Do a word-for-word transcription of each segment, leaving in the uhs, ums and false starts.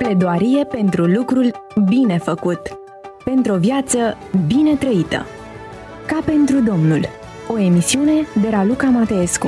Pledoarie pentru lucrul bine făcut, pentru o viață bine trăită. Ca pentru Domnul, o emisiune de Raluca Mateescu.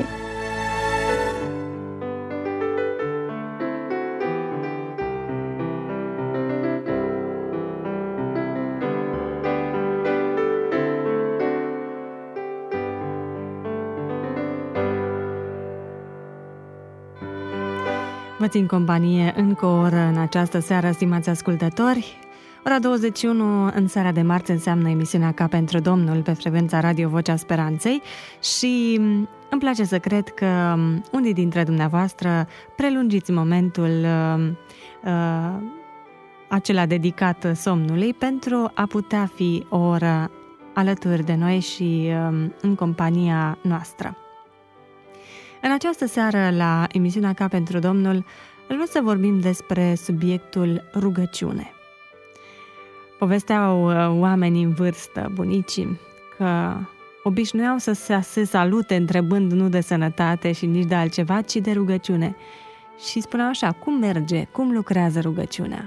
Vă țin companie încă o oră în această seară, stimați ascultători. Ora douăzeci și unu în seara de marți înseamnă emisiunea Ca pentru Domnul pe frecvența Radio Vocea Speranței și îmi place să cred că unii dintre dumneavoastră prelungiți momentul uh, uh, acela dedicat somnului pentru a putea fi o oră alături de noi și uh, în compania noastră. În această seară, la emisiunea Ca pentru Domnul, aș vrea să vorbim despre subiectul rugăciune. Povesteau oamenii în vârstă, bunicii, că obișnuiau să se salute întrebând nu de sănătate și nici de altceva, ci de rugăciune. Și spuneau așa, cum merge, cum lucrează rugăciunea?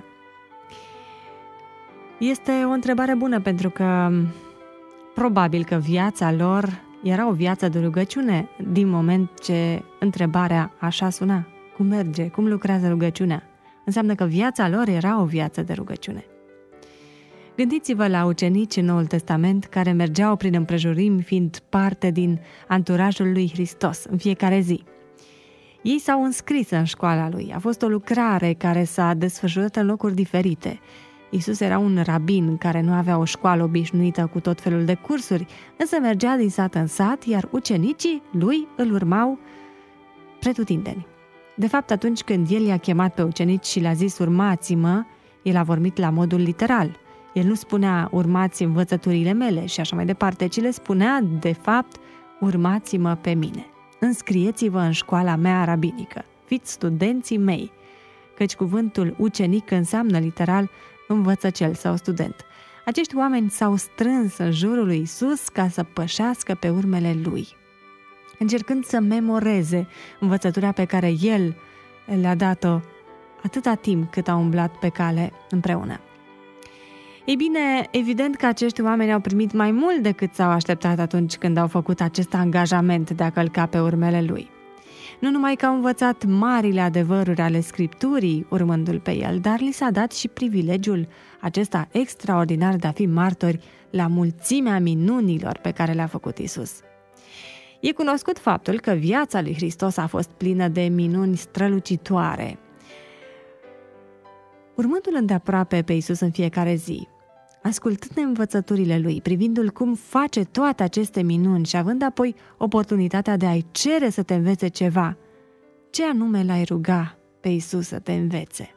Este o întrebare bună pentru că probabil că viața lor era o viață de rugăciune din moment ce întrebarea așa suna. Cum merge? Cum lucrează rugăciunea? Înseamnă că viața lor era o viață de rugăciune. Gândiți-vă la ucenici în Noul Testament care mergeau prin împrejurimi fiind parte din anturajul lui Hristos în fiecare zi. Ei s-au înscris în școala lui. A fost o lucrare care s-a desfășurat în locuri diferite. Iisus era un rabin care nu avea o școală obișnuită cu tot felul de cursuri, însă mergea din sat în sat, iar ucenicii lui îl urmau pretutindeni. De fapt, atunci când el i-a chemat pe ucenici și le-a zis urmați-mă, el a vorbit la modul literal. El nu spunea urmați învățăturile mele și așa mai departe, ci le spunea, de fapt, urmați-mă pe mine. Înscrieți-vă în școala mea rabinică, fiți studenții mei, căci cuvântul ucenic înseamnă literal învățăcel sau student. Acești oameni s-au strâns în jurul lui Iisus ca să pășească pe urmele lui, încercând să memoreze învățătura pe care el le-a dat-o atâta timp cât au umblat pe cale împreună. Ei bine, evident că acești oameni au primit mai mult decât s-au așteptat atunci când au făcut acest angajament de a călca pe urmele lui. Nu numai că au învățat marile adevăruri ale Scripturii urmându-l pe el, dar li s-a dat și privilegiul acesta extraordinar de a fi martori la mulțimea minunilor pe care le-a făcut Iisus. E cunoscut faptul că viața lui Hristos a fost plină de minuni strălucitoare. Urmându-l îndeaproape pe Iisus în fiecare zi, ascultând învățăturile lui, privindu-l cum face toate aceste minuni și având apoi oportunitatea de a-i cere să te învețe ceva, ce anume l-ai ruga pe Iisus să te învețe?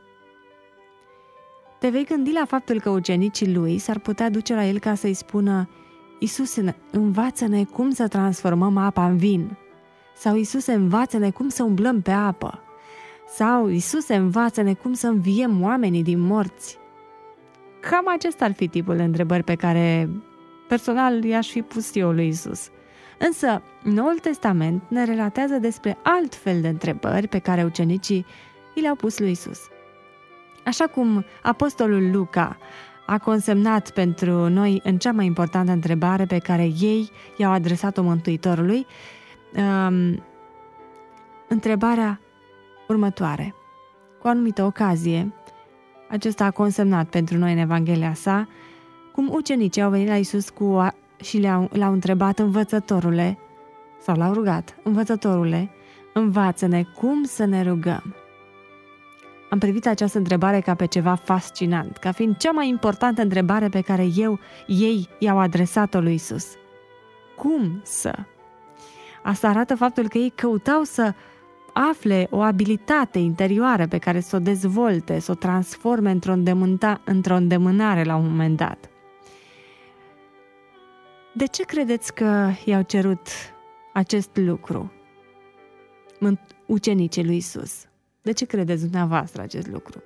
Te vei gândi la faptul că ucenicii lui s-ar putea duce la el ca să-i spună Iisuse, învață-ne cum să transformăm apa în vin, sau Iisuse, învață-ne cum să umblăm pe apă, sau Iisuse, învață-ne cum să înviem oamenii din morți. Cam acesta ar fi tipul de întrebări pe care personal i-aș fi pus eu lui Iisus. Însă, Noul Testament ne relatează despre alt fel de întrebări pe care ucenicii i le-au pus lui Iisus. Așa cum apostolul Luca a consemnat pentru noi în cea mai importantă întrebare pe care ei i-au adresat-o Mântuitorului, um, întrebarea următoare. Cu o anumită ocazie, acesta a consemnat pentru noi în Evanghelia sa cum ucenicii au venit la Iisus cu a, și le-au, l-au întrebat învățătorule, sau l-au rugat, învățătorule, învață-ne cum să ne rugăm. Am privit această întrebare ca pe ceva fascinant, ca fiind cea mai importantă întrebare pe care eu, ei i-au adresat-o lui Iisus. Cum să? Asta arată faptul că ei căutau să afle o abilitate interioară pe care să o dezvolte, să o transforme într-o, îndemânta, într-o îndemânare la un moment dat. De ce credeți că i-au cerut acest lucru ucenicii lui Iisus? De ce credeți dumneavoastră acest lucru?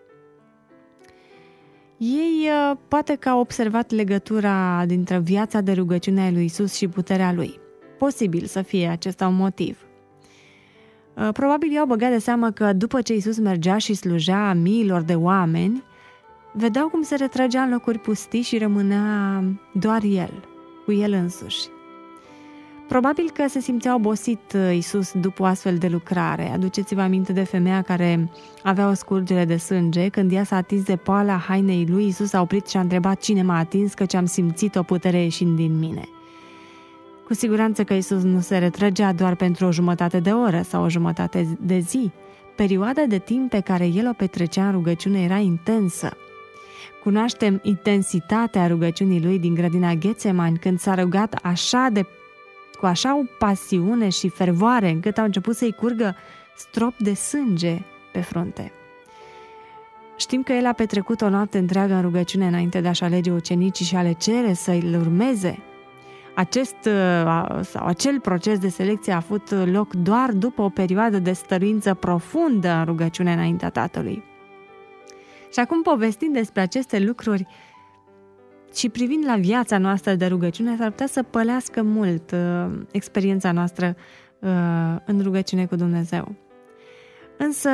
Ei poate că au observat legătura dintre viața de rugăciune a lui Iisus și puterea lui. Posibil să fie acesta un motiv. Probabil i-au băgat de seamă că după ce Iisus mergea și slujea miilor de oameni, vedeau cum se retrăgea în locuri pustii și rămânea doar el, cu el însuși. Probabil că se simțea obosit Iisus după o astfel de lucrare. Aduceți-vă aminte de femeia care avea o scurgere de sânge. Când ea s-a atins de poala hainei lui, Iisus a oprit și a întrebat: cine m-a atins, căci am simțit o putere ieșind din mine. Cu siguranță că Iisus nu se retrăgea doar pentru o jumătate de oră sau o jumătate de zi. Perioada de timp pe care el o petrecea în rugăciune era intensă. Cunoaștem intensitatea rugăciunii lui din grădina Ghetsemani, când s-a rugat așa de, cu așa o pasiune și fervoare, încât au început să-i curgă strop de sânge pe frunte. Știm că el a petrecut o noapte întreagă în rugăciune înainte de a-și alege ucenicii și a le cere să-i urmeze. Acest sau acel proces de selecție a avut loc doar după o perioadă de stăruință profundă în rugăciune înaintea Tatălui. Și acum, povestind despre aceste lucruri și privind la viața noastră de rugăciune, s-ar putea să pălească mult uh, experiența noastră uh, în rugăciune cu Dumnezeu. Însă,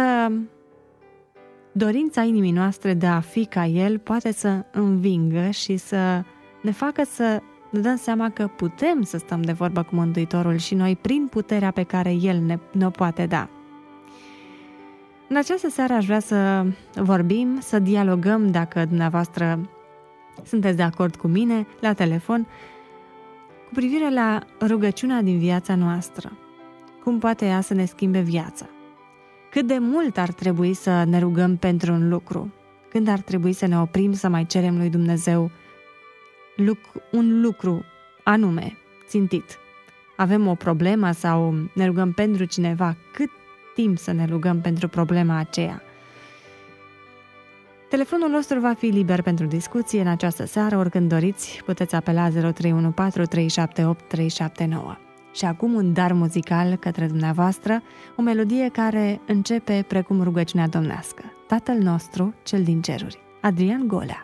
dorința inimii noastre de a fi ca El poate să învingă și să ne facă să ne dăm seama că putem să stăm de vorbă cu Mântuitorul și noi prin puterea pe care El ne, ne poate da. În această seară aș vrea să vorbim, să dialogăm, dacă dumneavoastră sunteți de acord cu mine, la telefon, cu privire la rugăciunea din viața noastră. Cum poate ea să ne schimbe viața? Cât de mult ar trebui să ne rugăm pentru un lucru? Când ar trebui să ne oprim să mai cerem lui Dumnezeu un lucru anume, țintit? Avem o problemă sau ne rugăm pentru cineva? Cât timp să ne rugăm pentru problema aceea? Telefonul nostru va fi liber pentru discuție în această seară. Oricând doriți, puteți apela zero trei unu patru trei șapte opt trei șapte nouă. Și acum un dar muzical către dumneavoastră, o melodie care începe precum rugăciunea domnească: Tatăl nostru, cel din ceruri. Adrian Golea.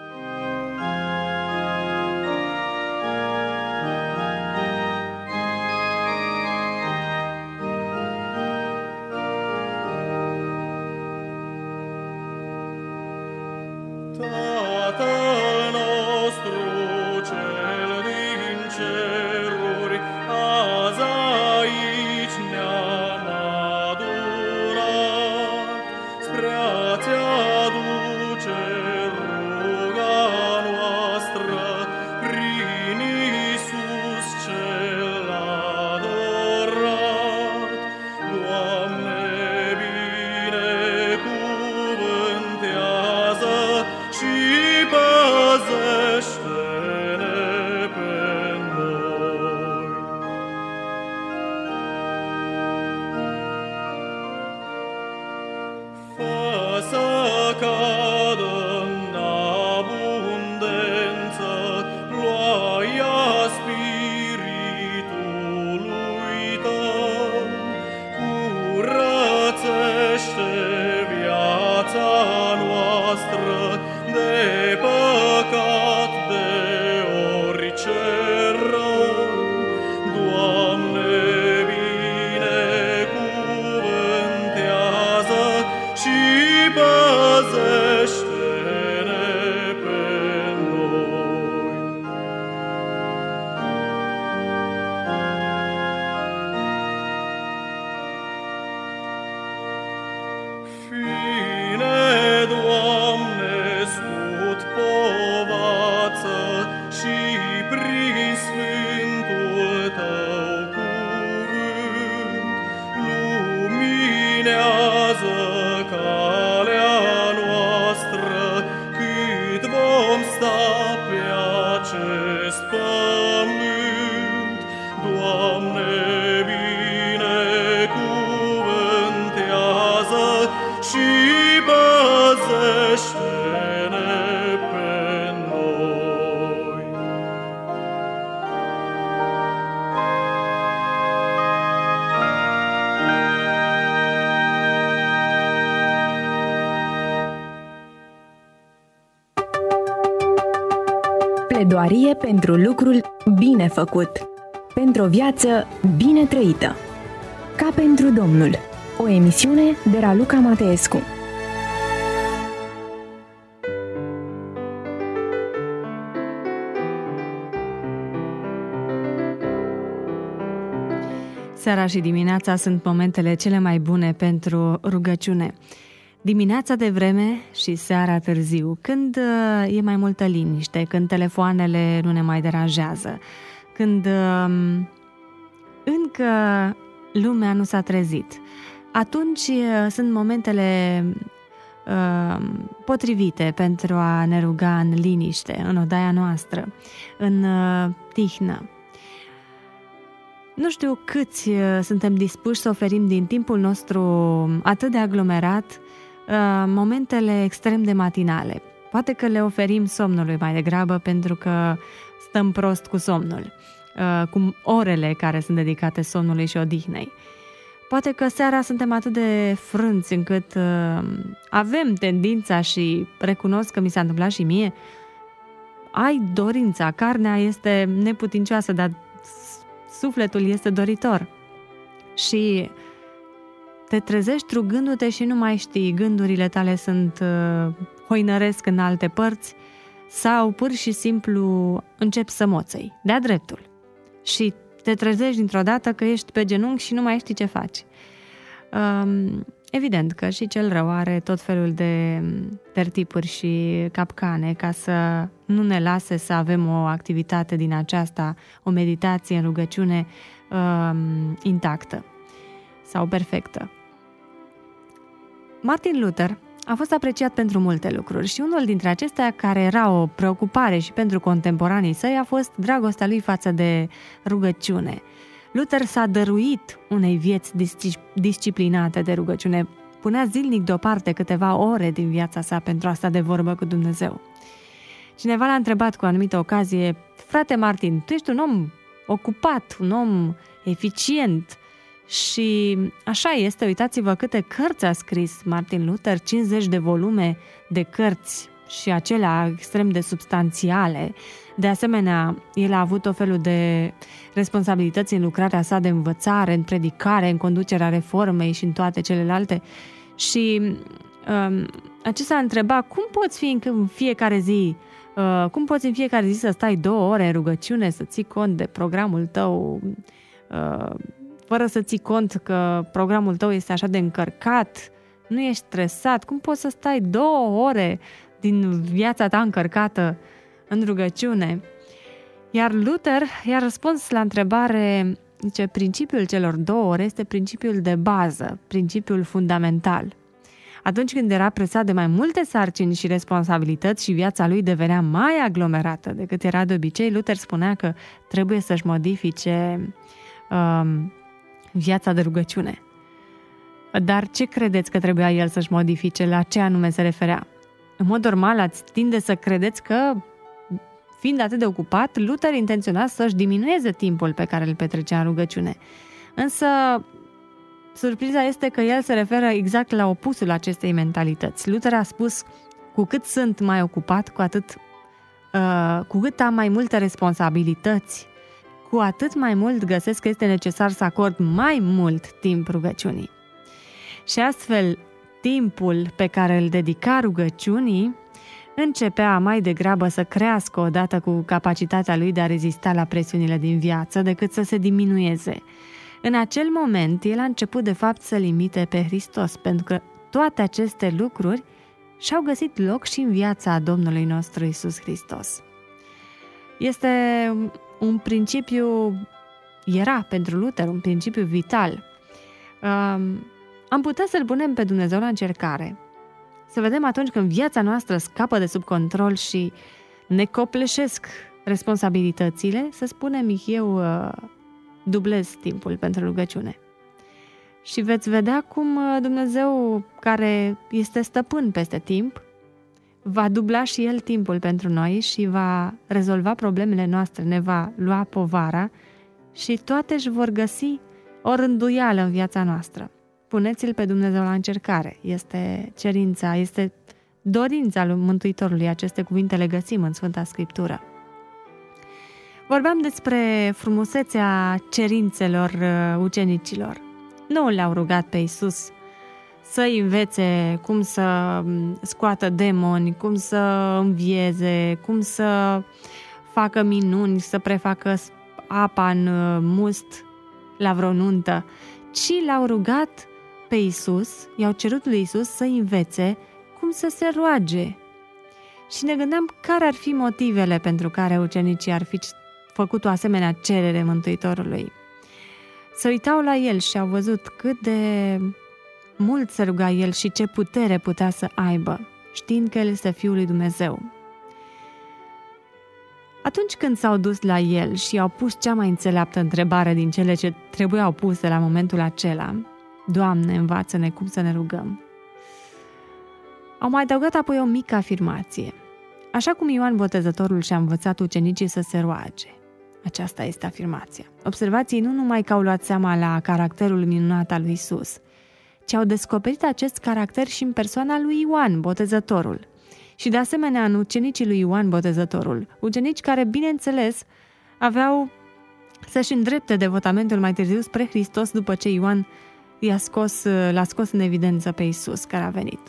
Pledoarie pentru lucrul bine făcut, pentru o viață bine trăită. Ca pentru Domnul, o emisiune de Raluca Mateescu. Seara și dimineața sunt momentele cele mai bune pentru rugăciune. Dimineața de vreme și seara târziu, când e mai multă liniște, când telefoanele nu ne mai deranjează, când încă lumea nu s-a trezit. Atunci sunt momentele uh, potrivite pentru a ne ruga în liniște, în odaia noastră, în uh, tihnă. Nu știu câți uh, suntem dispuși să oferim din timpul nostru atât de aglomerat uh, momentele extrem de matinale. Poate că le oferim somnului mai degrabă pentru că stăm prost cu somnul, uh, cu orele care sunt dedicate somnului și odihnei. Poate că seara suntem atât de frânți încât uh, avem tendința și recunosc că mi s-a întâmplat și mie, ai dorința, carnea este neputincioasă, dar sufletul este doritor. Și te trezești rugându-te și nu mai știi, gândurile tale sunt uh, hoinăresc în alte părți sau pur și simplu începi să moțăi, de-a dreptul. Și te trezești dintr-o dată că ești pe genunchi și nu mai știi ce faci. Um, evident că și cel rău are tot felul de tertipuri și capcane ca să nu ne lase să avem o activitate din aceasta, o meditație în rugăciune um, intactă sau perfectă. Martin Luther a fost apreciat pentru multe lucruri și unul dintre acestea care era o preocupare și pentru contemporanii săi a fost dragostea lui față de rugăciune. Luther s-a dăruit unei vieți disciplinate de rugăciune, punea zilnic deoparte câteva ore din viața sa pentru a sta de vorbă cu Dumnezeu. Cineva l-a întrebat cu o anumită ocazie: frate Martin, tu ești un om ocupat, un om eficient. Și așa este, uitați-vă câte cărți a scris Martin Luther, cincizeci de volume de cărți și acelea extrem de substanțiale. De asemenea, el a avut o felul de responsabilități în lucrarea sa de învățare, în predicare, în conducerea reformei și în toate celelalte. Și um, acesta a întrebat: cum poți fi în fiecare zi, uh, cum poți în fiecare zi să stai două ore în rugăciune, să ții cont de programul tău, uh, fără să ții cont că programul tău este așa de încărcat, nu ești stresat, cum poți să stai două ore din viața ta încărcată în rugăciune? Iar Luther i-a răspuns la întrebare, zice, principiul celor două ore este principiul de bază, principiul fundamental. Atunci când era presat de mai multe sarcini și responsabilități și viața lui devenea mai aglomerată decât era de obicei, Luther spunea că trebuie să-și modifice um, viața de rugăciune. Dar ce credeți că trebuia el să-și modifice? La ce anume se referea? În mod normal ați tinde să credeți că, fiind atât de ocupat, Luther intenționa să-și diminueze timpul pe care îl petrecea în rugăciune. Însă, surpriza este că el se referă exact la opusul acestei mentalități. Luther a spus: cu cât sunt mai ocupat, cu atât, uh, cu cât am mai multe responsabilități, cu atât mai mult găsesc că este necesar să acord mai mult timp rugăciunii. Și astfel, timpul pe care îl dedica rugăciunii începea mai degrabă să crească odată cu capacitatea lui de a rezista la presiunile din viață decât să se diminueze. În acel moment, el a început de fapt să limite pe Hristos, pentru că toate aceste lucruri și-au găsit loc și în viața Domnului nostru Iisus Hristos. Este un principiu, era pentru Luther un principiu vital. Am putea să-L punem pe Dumnezeu la încercare, să vedem atunci când viața noastră scapă de sub control și ne copleșesc responsabilitățile, să spunem: eu dublez timpul pentru rugăciune. Și veți vedea cum Dumnezeu, care este stăpân peste timp, va dubla și El timpul pentru noi și va rezolva problemele noastre, ne va lua povara și toate își vor găsi o rânduială în viața noastră. Puneți-L pe Dumnezeu la încercare. Este cerința, este dorința lui Mântuitorului. Aceste cuvinte le găsim în Sfânta Scriptură. Vorbeam despre frumusețea cerințelor ucenicilor. nu le-au rugat pe Iisus să învețe cum să scoată demoni, cum să învieze, cum să facă minuni, să prefacă apa în must la vreo nuntă, ci l-au rugat pe Iisus, i-au cerut lui Iisus să învețe cum să se roage. Și ne gândeam care ar fi motivele pentru care ucenicii ar fi făcut o asemenea cerere Mântuitorului. Se uitau la el și au văzut cât de mult se ruga el și ce putere putea să aibă, știind că el este Fiul lui Dumnezeu. Atunci când s-au dus la el și i-au pus cea mai înțeleaptă întrebare din cele ce trebuiau puse la momentul acela, Doamne, învață-ne cum să ne rugăm, au mai adăugat apoi o mică afirmație. Așa cum Ioan Botezătorul și-a învățat ucenicii să se roage. Aceasta este afirmația. Observați, nu numai că au luat seama la caracterul minunat al lui Iisus, ci au descoperit acest caracter și în persoana lui Ioan Botezătorul. Și de asemenea în ucenicii lui Ioan Botezătorul, ucenici care, bineînțeles, aveau să-și îndrepte devotamentul mai târziu spre Hristos după ce Ioan i-a scos, l-a scos în evidență pe Iisus care a venit.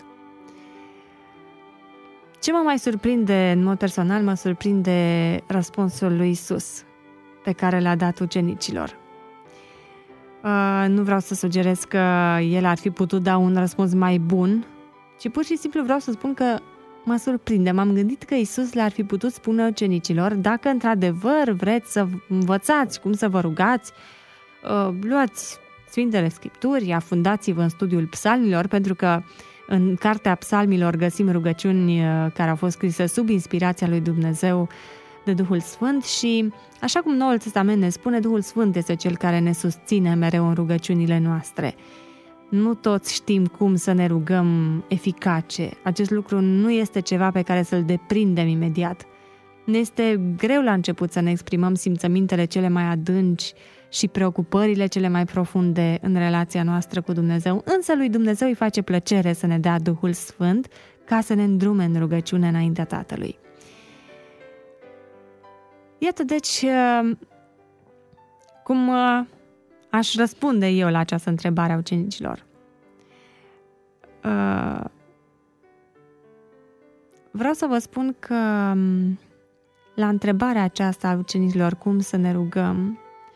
Ce mă mai surprinde în mod personal, mă surprinde răspunsul lui Iisus pe care l-a dat ucenicilor. Uh, nu vreau să sugerez că el ar fi putut da un răspuns mai bun, ci pur și simplu vreau să spun că mă surprinde. M-am gândit că Iisus le-ar fi putut spune ucenicilor: dacă într-adevăr vreți să învățați cum să vă rugați, uh, luați Sfintele Scripturi, afundați-vă în studiul psalmilor, pentru că în Cartea Psalmilor găsim rugăciuni care au fost scrise sub inspirația lui Dumnezeu de Duhul Sfânt și, așa cum Noul Testament ne spune, Duhul Sfânt este Cel care ne susține mereu în rugăciunile noastre. Nu toți știm cum să ne rugăm eficace. Acest lucru nu este ceva pe care să-l deprindem imediat. Ne este greu la început să ne exprimăm simțămintele cele mai adânci și preocupările cele mai profunde în relația noastră cu Dumnezeu, însă lui Dumnezeu îi face plăcere să ne dea Duhul Sfânt ca să ne îndrume în rugăciune înaintea Tatălui. Iată deci cum aș răspunde eu la această întrebare a ucenicilor. Vreau să vă spun că la întrebarea aceasta a ucenicilor cum să ne rugăm,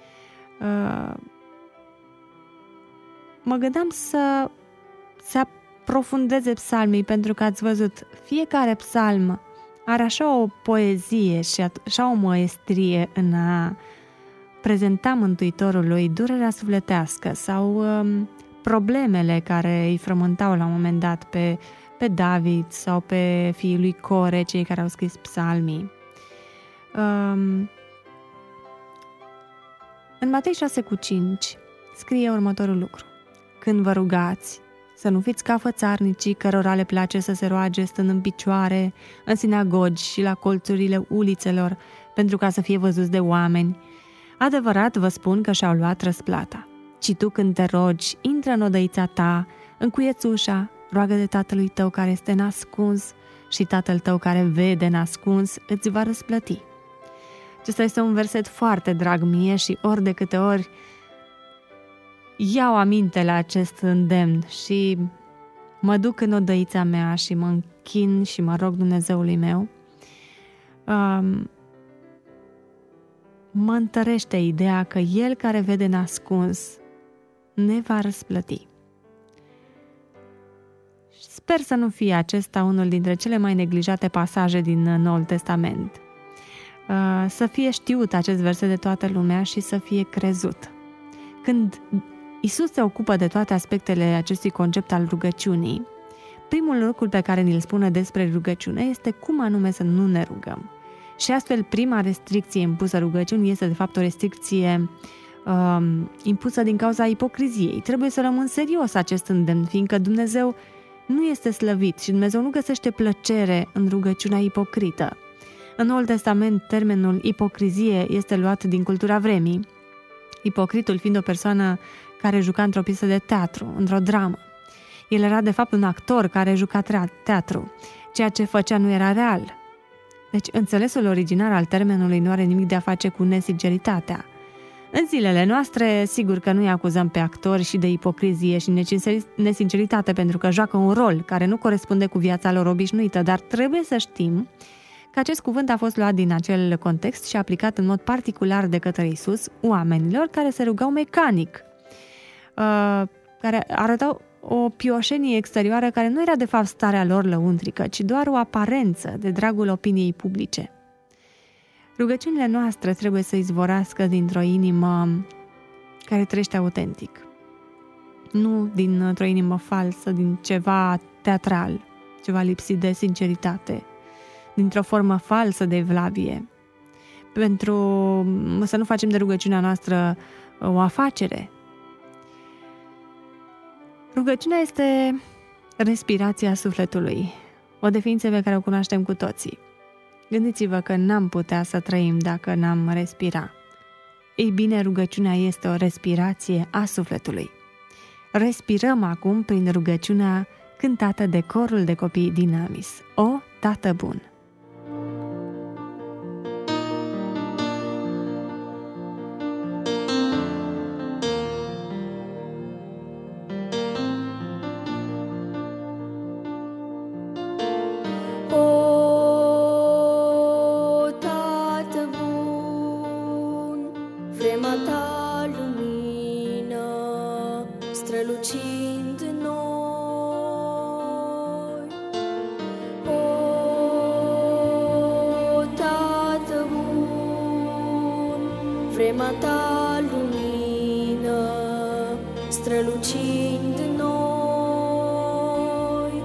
mă gândeam să se aprofundeze psalmii, pentru că ați văzut, fiecare psalm are așa o poezie și așa o maestrie în a prezenta Mântuitorului durerea sufletească sau um, problemele care îi frământau la un moment dat pe, pe David sau pe fiii lui Core, cei care au scris psalmii. Um, În Matei șase cu cinci scrie următorul lucru: când vă rugați, să nu fiți ca fățarnicii cărora le place să se roage stând în picioare, în sinagogi și la colțurile ulițelor, pentru ca să fie văzuți de oameni. Adevărat vă spun că și-au luat răsplata. Ci tu când te rogi, intră în odăița ta, încuieți ușa, roagă de Tatălui tău care este nascuns și Tatăl tău care vede nascuns îți va răsplăti. Acesta este un verset foarte drag mie și ori de câte ori iau aminte la acest îndemn și mă duc în odăița mea și mă închin și mă rog Dumnezeului meu, um, mă întărește ideea că El care vede nascuns ne va răsplăti. Sper să nu fie acesta unul dintre cele mai neglijate pasaje din Noul Testament. Să fie știut acest verset de toată lumea și să fie crezut. Când Iisus se ocupă de toate aspectele acestui concept al rugăciunii, primul lucru pe care ni-l spune despre rugăciune este cum anume să nu ne rugăm. Și astfel, prima restricție impusă rugăciunii este de fapt o restricție um, impusă din cauza ipocriziei. Trebuie să rămân serios acest îndemn, fiindcă Dumnezeu nu este slăvit și Dumnezeu nu găsește plăcere în rugăciunea ipocrită. În Noul Testament, termenul ipocrizie este luat din cultura vremii, ipocritul fiind o persoană care juca într-o piesă de teatru, într-o dramă. El era de fapt un actor care juca teatru, ceea ce făcea nu era real. Deci înțelesul original al termenului nu are nimic de a face cu nesinceritatea. În zilele noastre, sigur că nu-i acuzăm pe actori și de ipocrizie și nesinceritate pentru că joacă un rol care nu corespunde cu viața lor obișnuită, dar trebuie să știm că acest cuvânt a fost luat din acel context și aplicat în mod particular de către Iisus oamenilor care se rugau mecanic, care arătau o pioșenie exterioară care nu era de fapt starea lor lăuntrică, ci doar o aparență de dragul opiniei publice. Rugăciunile noastre trebuie să izvorască dintr-o inimă care trăiește autentic, nu dintr-o inimă falsă, din ceva teatral, ceva lipsit de sinceritate, dintr-o formă falsă de evlavie, pentru să nu facem de rugăciunea noastră o afacere. Rugăciunea este respirația sufletului, o definiție pe care o cunoaștem cu toții. Gândiți-vă că n-am putea să trăim dacă n-am respira. Ei bine, rugăciunea este o respirație a sufletului. Respirăm acum prin rugăciunea cântată de corul de copii din Amis. O, Tată bun! Vremea ta lumină, strălucind în noi,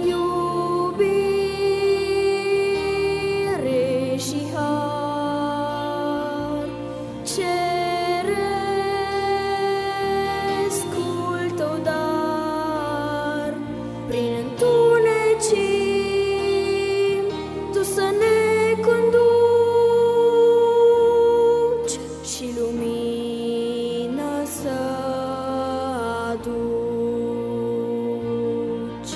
iubire și har, cerescul tău dar, prin întunecim, tu să ne conduci și lumină să aduci.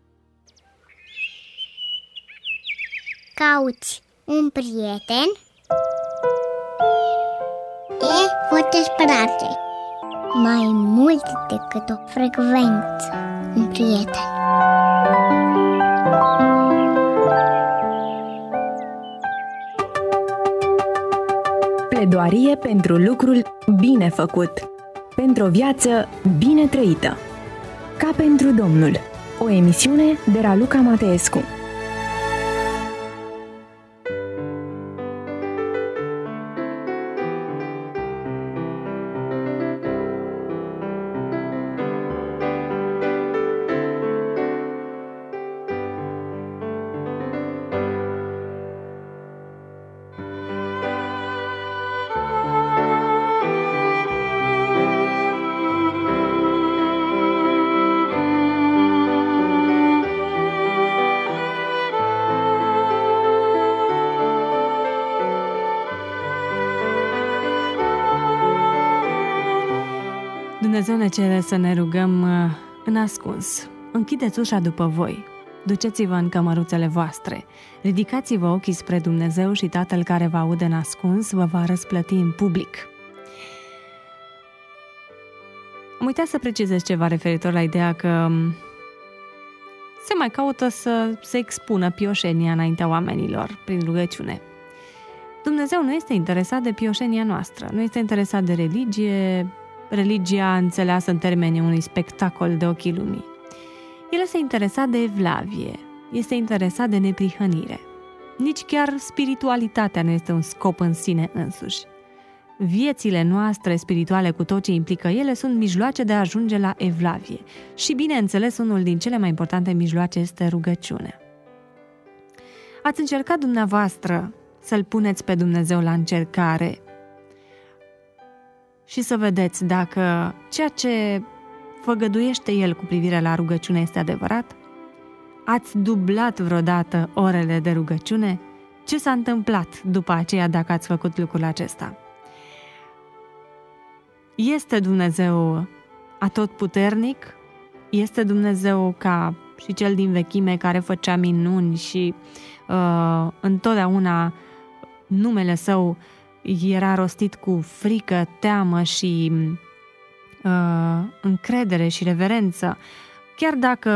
Cauți un prieten despre arte. Mai mult decât o frecvență, un prieten. Pledoarie pentru lucrul bine făcut. Pentru o viață bine trăită. Ca pentru Domnul. O emisiune de Raluca Mateescu. Dumnezeu ne cere să ne rugăm în ascuns. Închideți ușa după voi. Duceți-vă în cămăruțele voastre. Ridicați-vă ochii spre Dumnezeu și Tatăl care vă aude în ascuns vă va răsplăti în public. Am uitat să precizez ceva referitor la ideea că se mai caută să se expună pioșenia înaintea oamenilor prin rugăciune. Dumnezeu nu este interesat de pioșenia noastră, nu este interesat de religie, religia înțeleasă în termenii unui spectacol de ochii lumii. El este interesat de evlavie, este interesat de neprihănire. Nici chiar spiritualitatea nu este un scop în sine însuși. Viețile noastre spirituale, cu tot ce implică ele, sunt mijloace de a ajunge la evlavie. Și, bineînțeles, unul din cele mai importante mijloace este rugăciunea. Ați încercat dumneavoastră să-L puneți pe Dumnezeu la încercare și să vedeți dacă ceea ce făgăduiește El cu privire la rugăciune este adevărat? Ați dublat vreodată orele de rugăciune? Ce s-a întâmplat după aceea dacă ați făcut lucrul acesta? Este Dumnezeu atotputernic? Este Dumnezeu ca și cel din vechime care făcea minuni și uh, întotdeauna numele Său era rostit cu frică, teamă și uh, încredere și reverență. Chiar dacă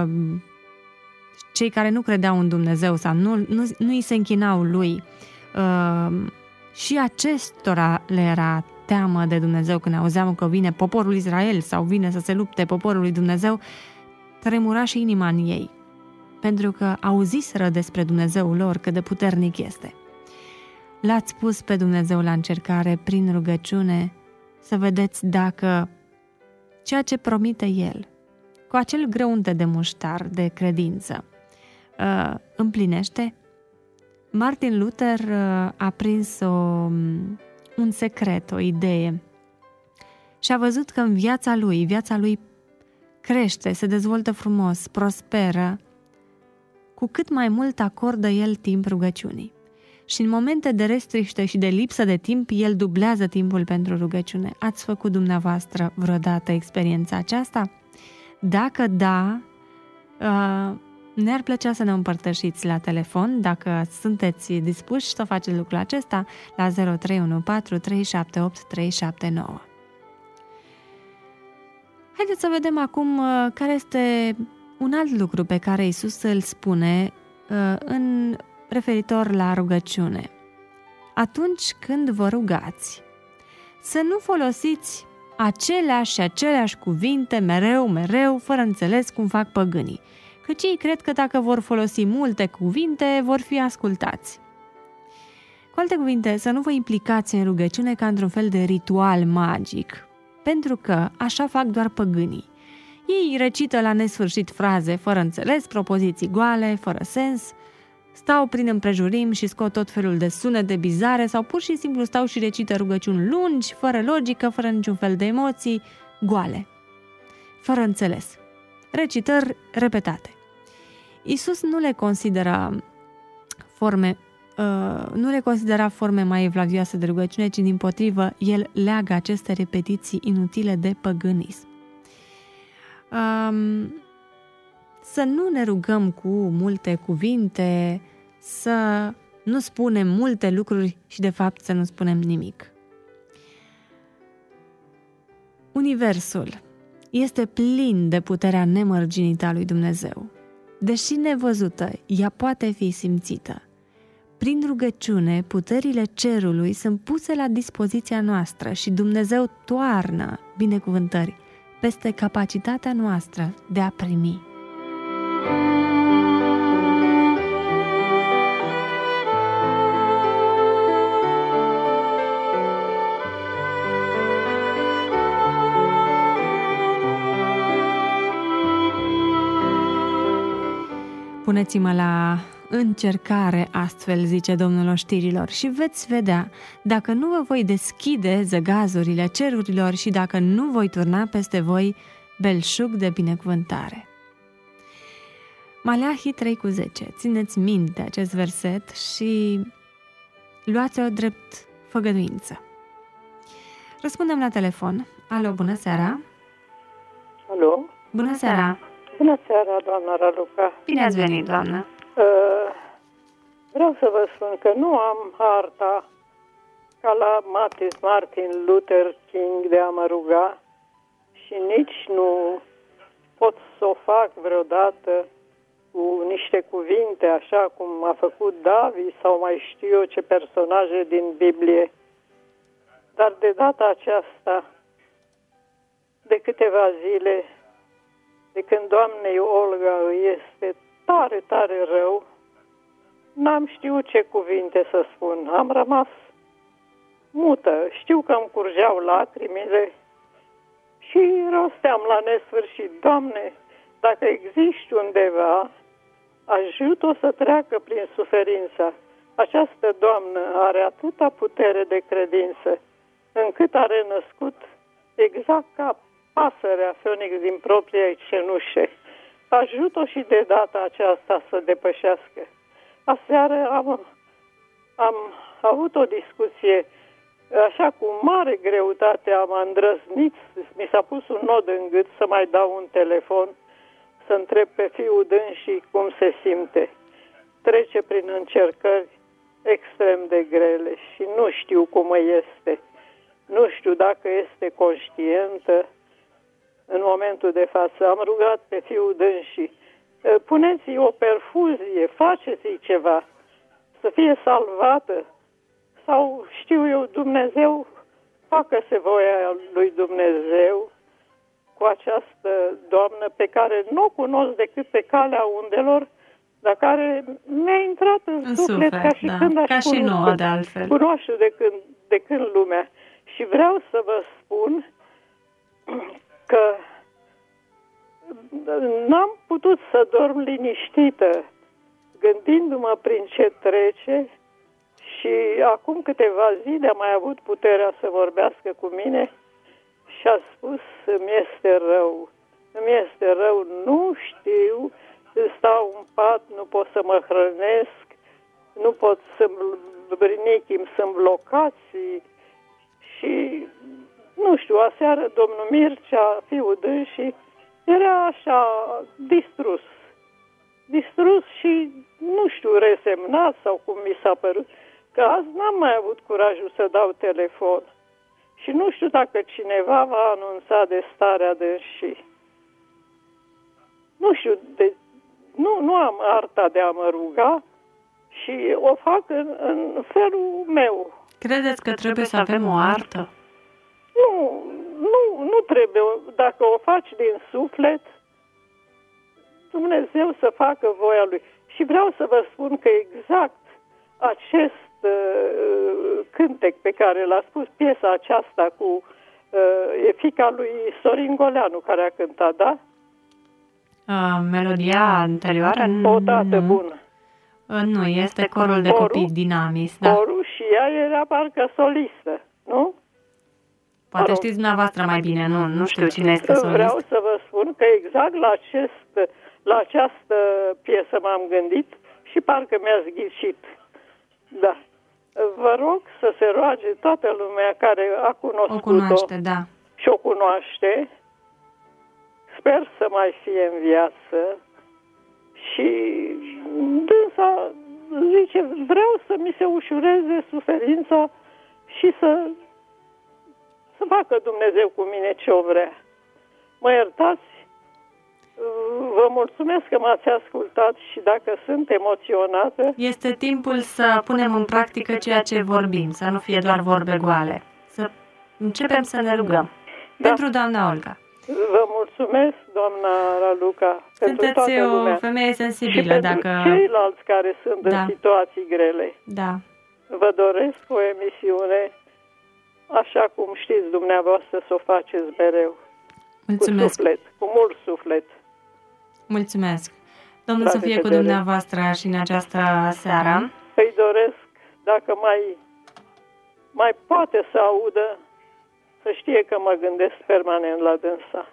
cei care nu credeau în Dumnezeu sau nu, nu, nu îi se închinau Lui, uh, și acestora le era teamă de Dumnezeu când auzeam că vine poporul Israel sau vine să se lupte poporul lui Dumnezeu, tremura și inima în ei, pentru că auziseră despre Dumnezeul lor cât de puternic este. L-ați pus pe Dumnezeu la încercare prin rugăciune să vedeți dacă ceea ce promite El, cu acel grăunte de muștar de credință, împlinește? Martin Luther a prins o, un secret, o idee și a văzut că în viața lui, viața lui crește, se dezvoltă frumos, prosperă, cu cât mai mult acordă el timp rugăciunii. Și în momente de restriște și de lipsă de timp, el dublează timpul pentru rugăciune. Ați făcut dumneavoastră vreodată experiența aceasta? Dacă da, ne-ar plăcea să ne împărtășiți la telefon, dacă sunteți dispuși să faceți lucrul acesta, la zero trei unu patru trei șapte opt trei șapte nouă. Haideți să vedem acum care este un alt lucru pe care Iisus îl spune în referitor la rugăciune. Atunci când vă rugați, să nu folosiți aceleași și aceleași cuvinte mereu, mereu, fără înțeles cum fac păgânii, căci ei cred că dacă vor folosi multe cuvinte, vor fi ascultați. Cu alte cuvinte, să nu vă implicați în rugăciune ca într-un fel de ritual magic, pentru că așa fac doar păgânii. Ei recită la nesfârșit fraze fără înțeles, propoziții goale, fără sens, stau prin împrejurim și scot tot felul de sunete bizare sau pur și simplu stau și recită rugăciuni lungi, fără logică, fără niciun fel de emoții, goale, fără înțeles. Recitări repetate. Iisus nu le considera forme, uh, nu le considera forme mai evlavioase de rugăciune, ci dimpotrivă, el leagă aceste repetiții inutile de păgânism. Um, să nu ne rugăm cu multe cuvinte, să nu spunem multe lucruri și de fapt să nu spunem nimic. Universul este plin de puterea nemărginită a lui Dumnezeu. Deși nevăzută, ea poate fi simțită. Prin rugăciune, puterile cerului sunt puse la dispoziția noastră și Dumnezeu toarnă binecuvântări peste capacitatea noastră de a primi. Puneți-mă la încercare, astfel zice Domnul oștirilor, și veți vedea dacă nu vă voi deschide zăgazurile cerurilor și dacă nu voi turna peste voi belșug de binecuvântare. Maleahi trei cu zece. Țineți minte acest verset și luați-o drept făgăduință. Răspundem la telefon. Alo, bună seara! Alo? Bună seara! Bună seara, doamna Raluca! Bine ați venit, doamnă! Uh, vreau să vă spun că nu am arta ca la Martin Luther King de a mă ruga și nici nu pot să o fac vreodată cu niște cuvinte, așa cum a făcut David sau mai știu eu ce personaje din Biblie. Dar de data aceasta, de câteva zile, de când doamnei Olga îi este tare, tare rău, n-am știut ce cuvinte să spun. Am rămas mută. Știu că îmi curgeau lacrimile și rosteam la nesfârșit: Doamne, dacă existi undeva, ajută-o să treacă prin suferința. Această doamnă are atâta putere de credință, încât a renăscut exact ca pasărea Fenix din propria cenușă. Ajută-o și de data aceasta să depășească. Aseară am, am avut o discuție, așa cu mare greutate am îndrăznit, mi s-a pus un nod în gât să mai dau un telefon, să întreb pe fiul dânsii cum se simte. Trece prin încercări extrem de grele și nu știu cum este. Nu știu dacă este conștientă în momentul de față. Am rugat pe fiul dânsii: puneți-i o perfuzie, faceți-i ceva, să fie salvată. Sau, știu eu, Dumnezeu, facă-se voia lui Dumnezeu cu această doamnă pe care nu o cunosc decât pe calea undelor, dar care mi-a intrat în, în suflet, suflet ca și da. când aș ca și nouă, de altfel. Cunoaște de când, de când lumea. Și vreau să vă spun că n-am putut să dorm liniștită, gândindu-mă prin ce trece, și acum câteva zile a mai avut puterea să vorbească cu mine și a spus: îmi este rău, îmi este rău, nu știu, stau în pat, nu pot să mă hrănesc, nu pot să-mi brinichim, sunt blocați. Și nu știu, aseară domnul Mircea, fiul dânsii, era așa distrus. Distrus și, nu știu, resemnat sau cum mi s-a părut, că azi n-am mai avut curajul să dau telefon. Și nu știu dacă cineva va anunța de starea dânsii. Nu știu, de, nu, nu am arta de a mă ruga și o fac în, în felul meu. Credeți că trebuie să avem o artă? Nu, nu, nu trebuie. Dacă o faci din suflet, Dumnezeu să facă voia Lui. Și vreau să vă spun că exact acest uh, cântec pe care l-a spus, piesa aceasta cu uh, e fiica lui Sorin Goleanu care a cântat, da? Uh, melodia anterioară? O dată bună. Uh, nu, este corul de corul, copii Dinamis. Da. Corul și ea era parcă solistă, nu? Poate știți dumneavoastră mai bine, nu, nu știu cine este solist. Vreau să vă spun că exact la, acest, la această piesă m-am gândit și parcă mi-a zghicit. Da. Vă rog să se roage toată lumea care a cunoscut-o. O cunoaște, da. Și o cunoaște. Sper să mai fie în viață. Și dânsa zice: vreau să mi se ușureze suferința și să să facă Dumnezeu cu mine ce o vrea. Mă iertați? Vă mulțumesc că m-ați ascultat și dacă sunt emoționată... Este timpul să punem în practică ceea ce vorbim, să nu fie doar vorbe goale. Să începem să ne rugăm. Da. Pentru doamna Olga. Vă mulțumesc, doamna Raluca, pentru Sunteți toată o lumea. femeie sensibilă. Și pentru dacă... ceilalți care sunt da. în situații grele. Da. Vă doresc o emisiune, așa cum știți dumneavoastră să o faceți mereu. Mulțumesc. Cu suflet, cu mult suflet. Mulțumesc. Domnul La să fie cu revedere. dumneavoastră și în această seară. Îi doresc, dacă mai, mai poate să audă, să știe că mă gândesc permanent la dânsa.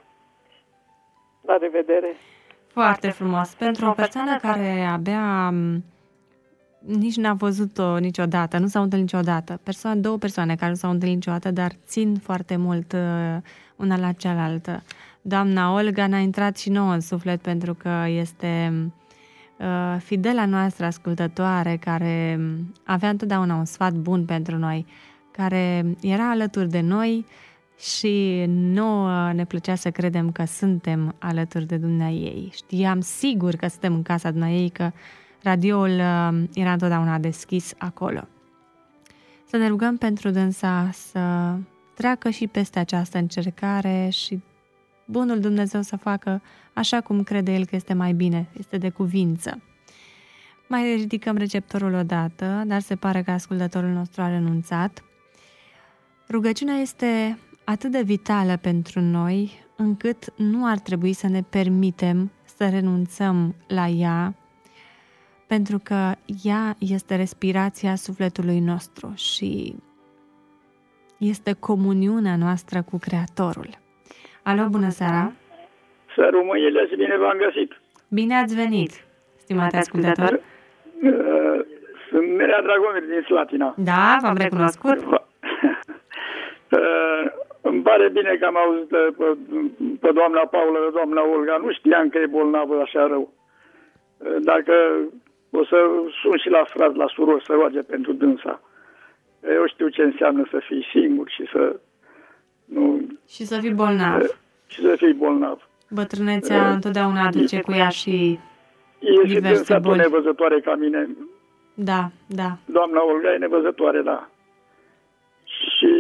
La revedere. Foarte frumos. Pentru o persoană care abia m, nici n-a văzut-o niciodată, nu s-au întâlnit niciodată, persoane, două persoane care nu s-au întâlnit niciodată, dar țin foarte mult uh, una la cealaltă. Doamna Olga ne-a intrat și nouă în suflet pentru că este uh, fidela noastră ascultătoare, care avea întotdeauna un sfat bun pentru noi, care era alături de noi și nouă ne plăcea să credem că suntem alături de dumneaei. Știam sigur că suntem în casa dumneaei, că radioul uh, era întotdeauna deschis acolo. Să ne rugăm pentru dânsa să treacă și peste această încercare și bunul Dumnezeu să facă așa cum crede El că este mai bine, este de cuvință. Mai ridicăm receptorul odată, dar se pare că ascultătorul nostru a renunțat. Rugăciunea este atât de vitală pentru noi, încât nu ar trebui să ne permitem să renunțăm la ea, pentru că ea este respirația sufletului nostru și este comuniunea noastră cu Creatorul. Alo, bună seara! Să rămâile și bine v-am găsit! Bine ați venit, stimate ascultător! Sunt Nerea Dragomir din Slatina. Da, v-am recunoscut. Îmi pare bine că am auzit pe, pe doamna Paula, pe doamna Olga. Nu știam că e bolnavă așa rău. Dacă o să sun și la frați, la surori, să roage pentru dânsa. Eu știu ce înseamnă să fii singur și să nu... Și să fii bolnav. Și să fii bolnav. Bătrânețea întotdeauna aduce cu ea și e și diverse dânsa boli. nevăzătoare ca mine. Da, da. Doamna Olga e nevăzătoare, da. Și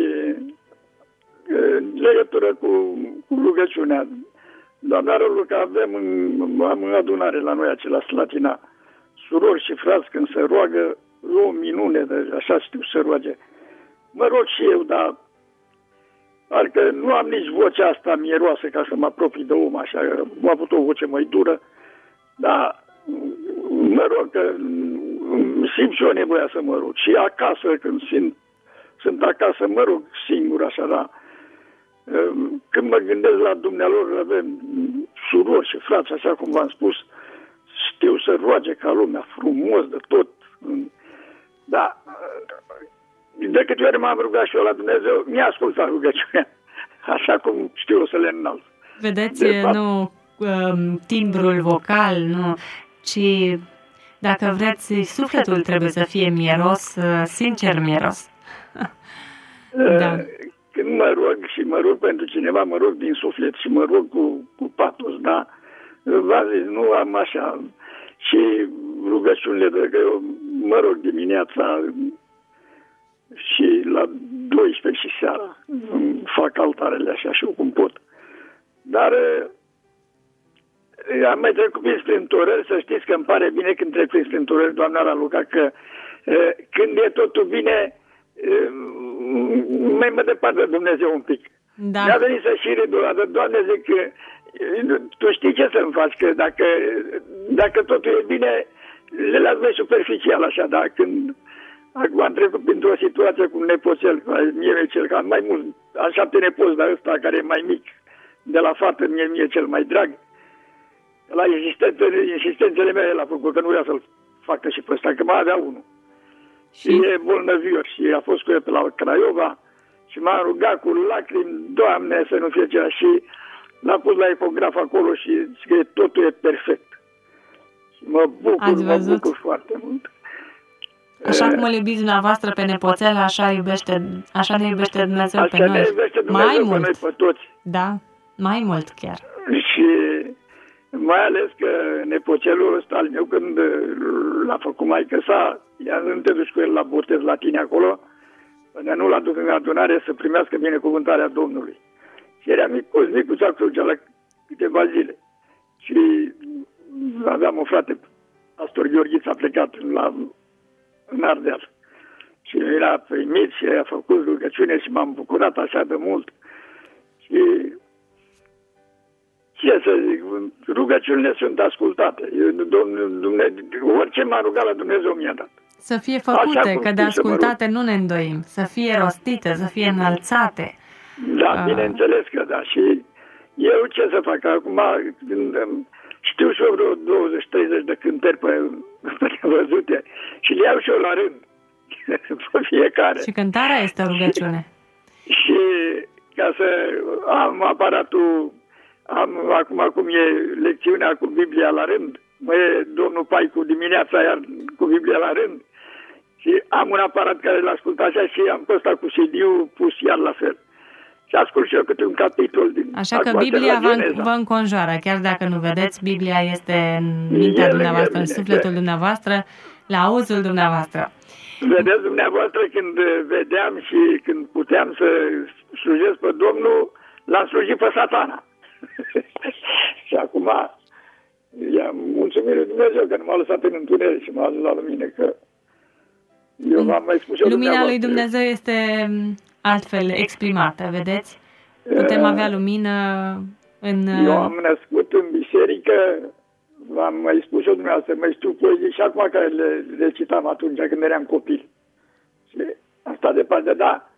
în legătură cu, cu rugăciunea, doamna Raluca, avem în, am în adunare la noi acela Slatina, surori și frați când se roagă, o minune, de, așa știu să roage. Mă rog și eu, dar parcă nu am nici vocea asta mieroasă ca să mă apropii de om, așa, am avut o voce mai dură, dar mă rog că simt și eu nevoia să mă rog. Și acasă, când simt, sunt acasă, mă rog singur, așa, da. Când mă gândesc la dumnealor, avem surori și frați, așa cum v-am spus, știu să roage ca lumea, frumos de tot. Da, de câte ori m-am rugat și eu la Dumnezeu, mi-a ascultat rugăciunea, așa cum știu eu să le înalt. Vedeți, nu um, timbrul vocal, nu, ci dacă vreți, sufletul trebuie să fie mieros, sincer mieros. Da. Când mă rog și mă rog pentru cineva, mă rog din suflet și mă rog cu, cu patos, da? V-am zis, nu am așa. Și rugăciunile, de că eu mă rog dimineața și la douăsprezece și seara. Fac altarele așa și eu cum pot. Dar am mai trecut prin strântorări, să știți că îmi pare bine când trec prin strântorări, doamna Raluca, că când e totul bine, mai mă departe de Dumnezeu un pic. Da. Mi-a venit să și râdul ăla, Doamne, zic că tu știi ce să-mi faci, că dacă, dacă totul e bine, le las mai superficial așa, dar când acum am trecut printr-o situație cu un nepoțel, mie mi-e cel ca mai mult, am șapte nepoți, dar ăsta care e mai mic de la fată, mie mi-e cel mai drag. La insistențele mele l-a făcut, că nu vrea să-l facă și pe ăsta, că mai avea unul. Și e bolnăvior și a fost cu el pe la Craiova și m-a rugat cu lacrimi, Doamne, să nu fie cea, și l-a pus la ecograf acolo și zice că totul e perfect. Și mă bucur, mă bucur foarte mult. Așa cum îl iubiți dumneavoastră pe nepoțel, așa, iubește, așa ne iubește Dumnezeu așa pe noi. ne iubește Dumnezeu mai pe mult. noi, pe toți. Da, mai mult chiar. Și mai ales că nepoțelul ăsta al meu, când l-a făcut maică sa, i-am te duci cu el la botez la tine acolo, până nu l-a duc în adunare să primească binecuvântarea Domnului. Și era micuț, micuț acolo, la câteva zile. Și aveam un frate, pastor Gheorghiț, a plecat la, în Ardeal. Și l-a primit și a făcut rugăciune și m-am bucurat așa de mult. Și ce să zic, rugăciunile sunt ascultate. Eu, Domnul, Dumnezeu, orice m-a rugat la Dumnezeu mi-a dat. Să fie făcute, că de ascultate nu ne îndoim. Să fie rostite, să fie înălțate. Da, uh. bineînțeles că da. Și eu ce să fac acum, când știu și eu vreo douăzeci treizeci de cântări pe, pe văzute și le iau și eu la rând. Pe fiecare. Și cântarea este o rugăciune. Și ca să am aparatul, am acum cum e lecțiunea cu Biblia la rând, mă e domnul Paicu dimineața iar cu Biblia la rând și am un aparat care îl ascult așa și am pe ăsta cu C D-ul pus iar la fel. Și ascult și eu câte un capitol din... Așa că Biblia vă, vă înconjoară, chiar dacă nu vedeți, Biblia este în mintea e, dumneavoastră, e, în sufletul dumneavoastră, la auzul dumneavoastră. Vedeți dumneavoastră, când vedeam și când puteam să slujesc pe Domnul, l-am slujit pe Satana. Și acum i-am mulțumit lui Dumnezeu că nu m-a lăsat în întuneric și m-a adus la lumină, că eu v-am mai spus. Lumina lui Dumnezeu este altfel exprimată, vedeți? Putem avea lumină în... Eu am născut în biserică, v-am mai spus eu dumneavoastră, mai știu poezii și acum care le recitam atunci când eram copil. Și asta departe, da.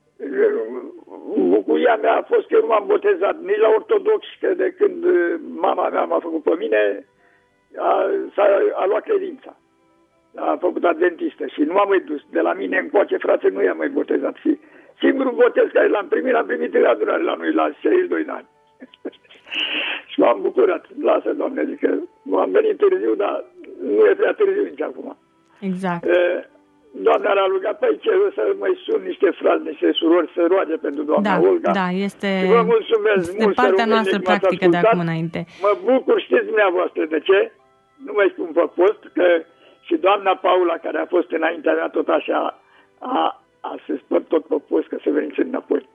Bucuria mea a fost că eu nu m-am botezat nici la ortodox, că de când mama mea m-a făcut pe mine, a, s-a, a luat credința. A făcut adventistă și nu m-am mai dus. De la mine încoace, frate, nu i-am mai botezat. Și singurul botez care l-am primit, l-am primit în adunare la noi, la șaizeci și doi de ani. Și m-am bucurat. Lasă, Doamne, zic că m-am venit târziu, dar nu e prea târziu nici acum. Exact. E, Doamna a rugat, păi ce, să mai sun niște frați, niște surori să roage pentru doamna da, Olga. Da, este, vă mulțumesc este mult, partea noastră practică de acum înainte. Mă bucur, știți dumneavoastră de ce? Nu mai spun pe post, că și doamna Paula, care a fost înaintea mea tot așa, a, a se spăr tot pe post, că să veniți înapoi.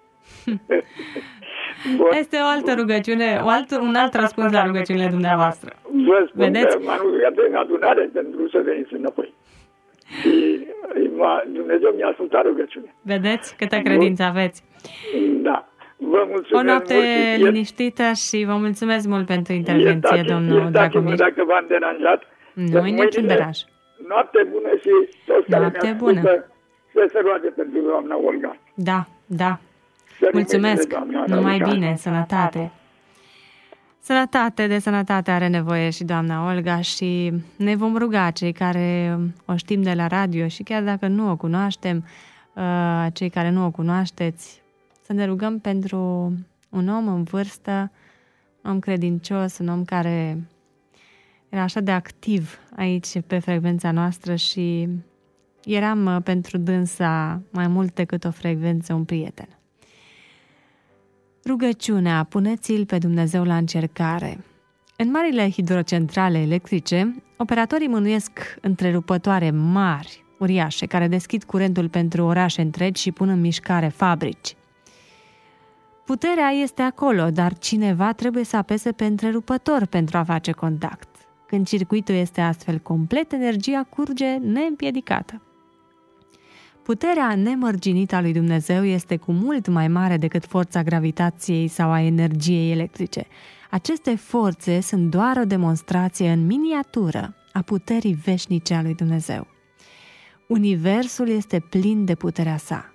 Este o altă rugăciune, o alt, un alt răspuns la rugăciunile dumneavoastră. Vă spun Vedeți? că m-am rugat în adunare pentru să veniți înapoi. Și Dumnezeu mi-a ascultat rugăciunea. Vedeți câtă credință aveți? Da. Vă mulțumesc o noapte mult. liniștită și vă mulțumesc mult pentru intervenție, iertați, domnul Dragomir. Dacă v-am deranjat. Nu e niciun deranj. Noapte bună și toți noapte care bună. Să se roage pentru doamna Olga. Da, da. Să mulțumesc. Doamna, numai Olga. bine, sănătate. Sănătate, de sănătate are nevoie și doamna Olga și ne vom ruga cei care o știm de la radio și chiar dacă nu o cunoaștem, cei care nu o cunoașteți, să ne rugăm pentru un om în vârstă, un om credincios, un om care era așa de activ aici pe frecvența noastră și eram pentru dânsa mai mult decât o frecvență, un prieten. Rugăciunea, puneți-l pe Dumnezeu la încercare. În marile hidrocentrale electrice, operatorii mânuiesc întrerupătoare mari, uriașe, care deschid curentul pentru orașe întregi și pun în mișcare fabrici. Puterea este acolo, dar cineva trebuie să apese pe întrerupător pentru a face contact. Când circuitul este astfel complet, energia curge neîmpiedicată. Puterea nemărginită a lui Dumnezeu este cu mult mai mare decât forța gravitației sau a energiei electrice. Aceste forțe sunt doar o demonstrație în miniatură a puterii veșnice a lui Dumnezeu. Universul este plin de puterea sa.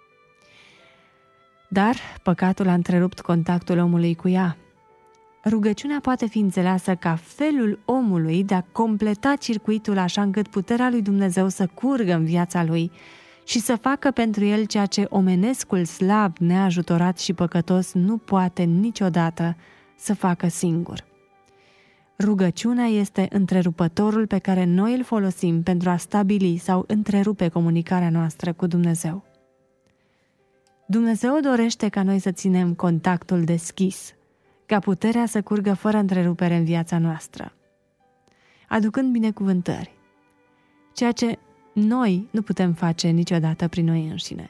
Dar păcatul a întrerupt contactul omului cu ea. Rugăciunea poate fi înțeleasă ca felul omului de a completa circuitul așa încât puterea lui Dumnezeu să curgă în viața lui și să facă pentru el ceea ce omenescul slab, neajutorat și păcătos nu poate niciodată să facă singur. Rugăciunea este întrerupătorul pe care noi îl folosim pentru a stabili sau întrerupe comunicarea noastră cu Dumnezeu. Dumnezeu dorește ca noi să ținem contactul deschis, ca puterea să curgă fără întrerupere în viața noastră, aducând binecuvântări, ceea ce noi nu putem face niciodată prin noi înșine.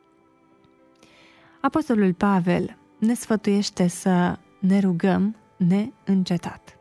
Apostolul Pavel ne sfătuiește să ne rugăm neîncetat.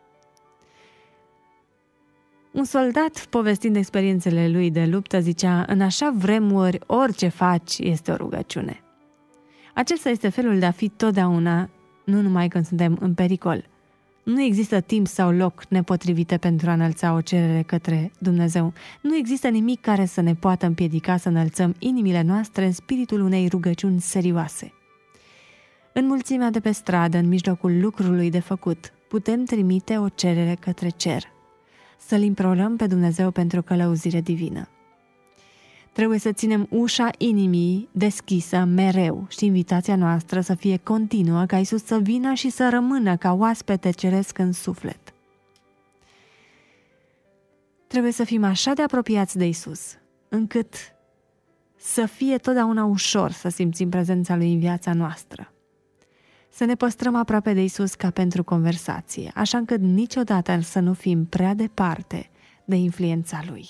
Un soldat, povestind experiențele lui de luptă, zicea: în așa vremuri, orice faci este o rugăciune. Acesta este felul de a fi totdeauna, nu numai când suntem în pericol. Nu există timp sau loc nepotrivite pentru a înălța o cerere către Dumnezeu. Nu există nimic care să ne poată împiedica să înălțăm inimile noastre în spiritul unei rugăciuni serioase. În mulțimea de pe stradă, în mijlocul lucrului de făcut, putem trimite o cerere către cer, să-L implorăm pe Dumnezeu pentru călăuzire divină. Trebuie să ținem ușa inimii deschisă mereu și invitația noastră să fie continuă, ca Iisus să vină și să rămână ca oaspete ceresc în suflet. Trebuie să fim așa de apropiați de Iisus, încât să fie totdeauna ușor să simțim prezența Lui în viața noastră. Să ne păstrăm aproape de Iisus ca pentru conversație, așa încât niciodată să nu fim prea departe de influența Lui.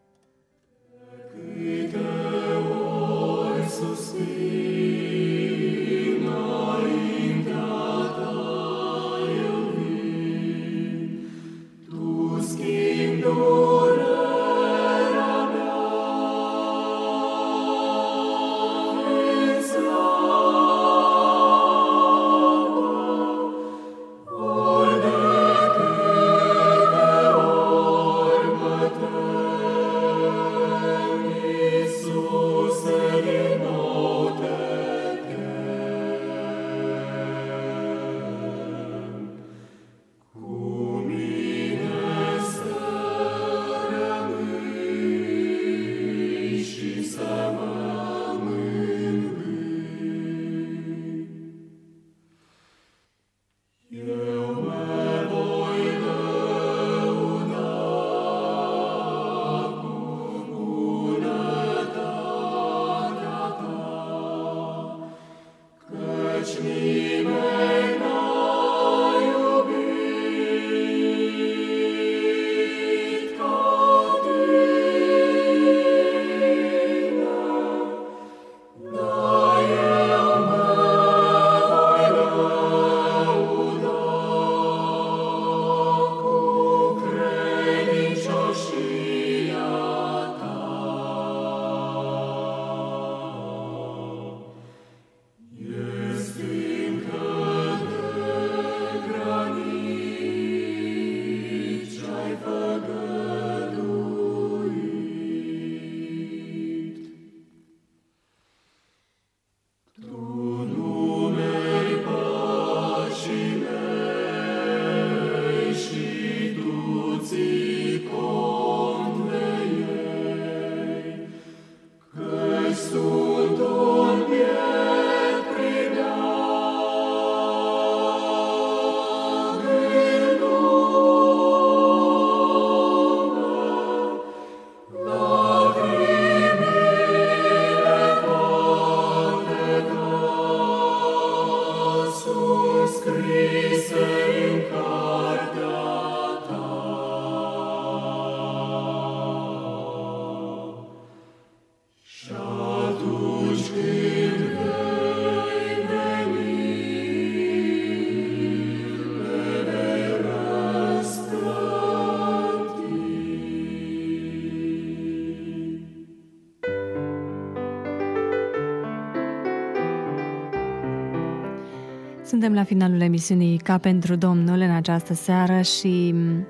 Suntem la finalul emisiunii Ca pentru Domnul în această seară și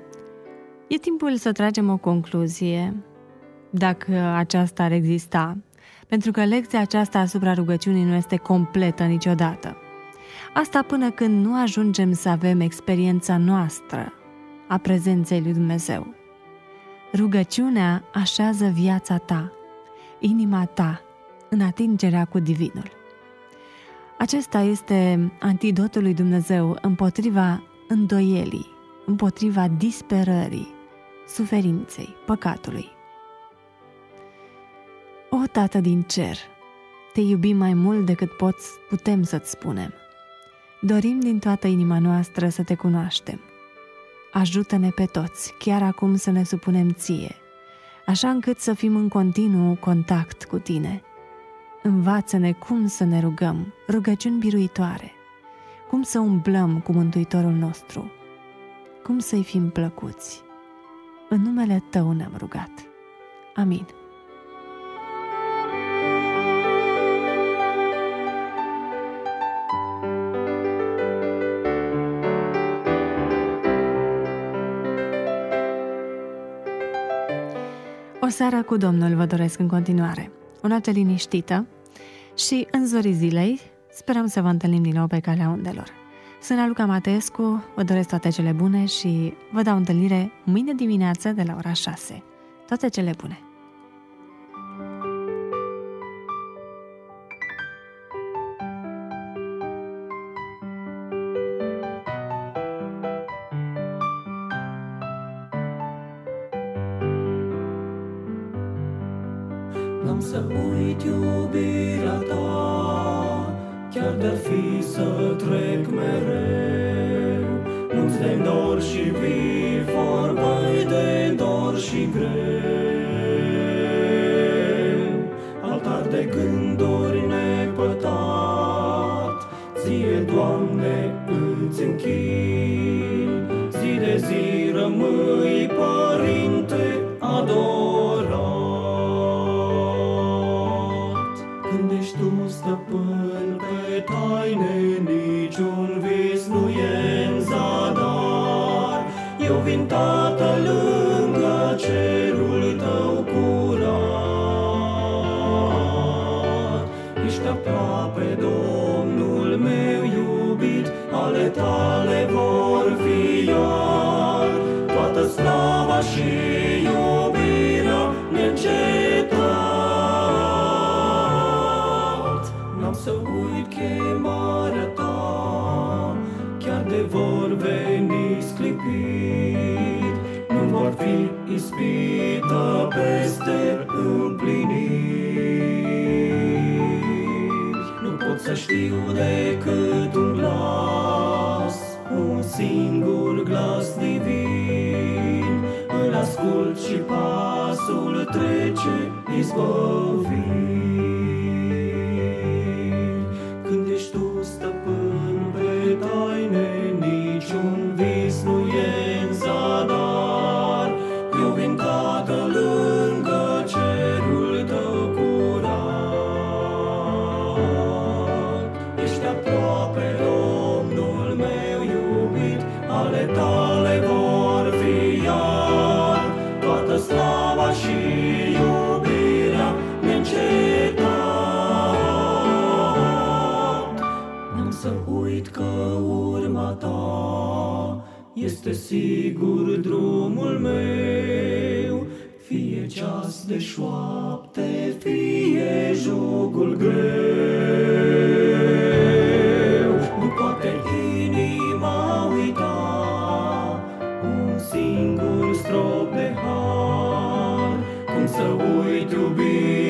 e timpul să tragem o concluzie, dacă aceasta ar exista, pentru că lecția aceasta asupra rugăciunii nu este completă niciodată. Asta până când nu ajungem să avem experiența noastră a prezenței lui Dumnezeu. Rugăciunea așează viața ta, inima ta, în atingerea cu Divinul. Acesta este antidotul lui Dumnezeu împotriva îndoielii, împotriva disperării, suferinței, păcatului. O, Tată din cer, te iubim mai mult decât poți, putem să-ți spunem. Dorim din toată inima noastră să te cunoaștem. Ajută-ne pe toți, chiar acum să ne supunem ție, așa încât să fim în continuu contact cu tine. Învață-ne cum să ne rugăm, rugăciuni biruitoare, cum să umblăm cu Mântuitorul nostru, cum să-i fim plăcuți. În numele Tău ne-am rugat. Amin. O seară cu Domnul vă doresc în continuare. O noapte liniștită și în zorii zilei sperăm să vă întâlnim din nou pe calea undelor. Sunt Raluca Mateescu, vă doresc toate cele bune și vă dau întâlnire mâine dimineață de la ora șase. Toate cele bune! N-am să uit iubirea ta, chiar de-ar fi să trec mereu. Nu-ți de dor și vii, vorbăi de dor și greu. Altar de gânduri nepătat, ție, Doamne, îți închin. Zi de zi rămâi, Părinte adorat. Când ești tu stăpân pe taine, niciun vis nu e în zadar. Eu vin, Tată, lângă cerul tău curat. Ești aproape, Domnul meu iubit, ale tale vor fi iar. Toată slava și iubirea neîncetat. N-am să uit chemarea ta, chiar de vor veni sclipit. Nu vor fi ispită peste împliniri. Nu pot să știu decât un glas, un singur glas divin. Îl ascult și pasul trece izbăvit. Când ești tu stăpân pe taine, niciun vis nu e în zadar. Eu vin, Tată, lângă cerul tău curat. Ești aproape, Domnul meu iubit, ale tale vor fi iar. Toată slava și iubirea neîncetat. N-am să uit că urma ta este sigur drumul meu. Fie ceas de șoapte, fie jugul greu. Nu poate inima uita un singur strop de har. Cum să uit iubirea